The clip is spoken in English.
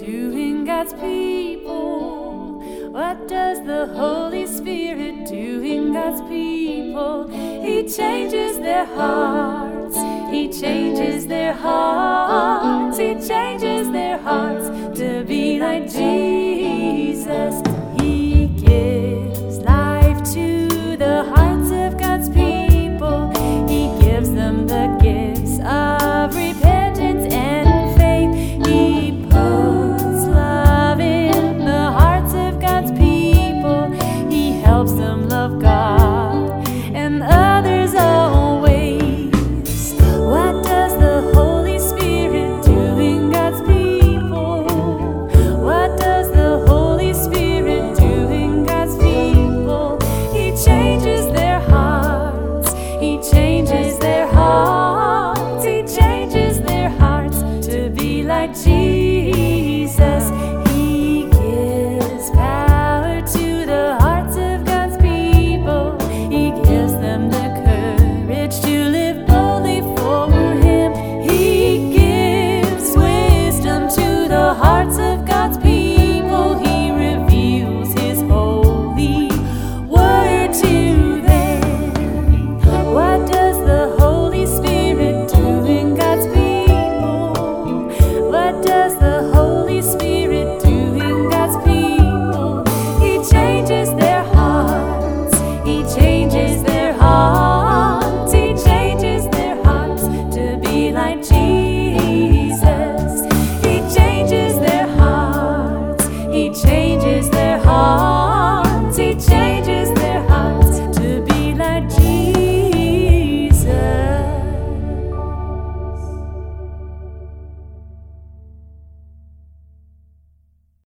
doing God's people? What does the Holy Spirit do in God's people? He changes their hearts. He changes their hearts. He changes their hearts to be like Jesus. He gives life to the hearts of God's people. He gives them the gifts of repentance and faith. He puts love in the hearts of God's people. He helps them love God and others always. What does the Holy Spirit do in God's people? What does the Holy Spirit do in God's people? He changes their hearts. He changes their hearts. He changes their hearts to be like Jesus. He gives power to the hearts of God's people. He gives them the courage to live boldly for Him. He gives wisdom to the hearts of God's people. He reveals His holy word to them. What does the Holy Spirit do in God's people? What does the Holy Spirit do in God's people? He changes their hearts. He changes their hearts. He changes their hearts to be like Jesus. He changes their hearts. He changes their hearts. He changes